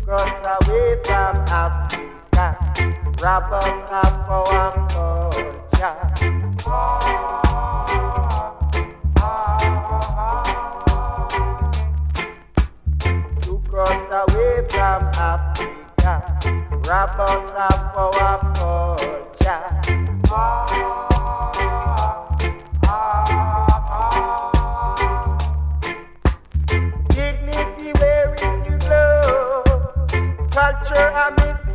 us away from Africa, rob us of our culture. Took us away from Africa, rob us of our culture. Dignity wearing you low, culture and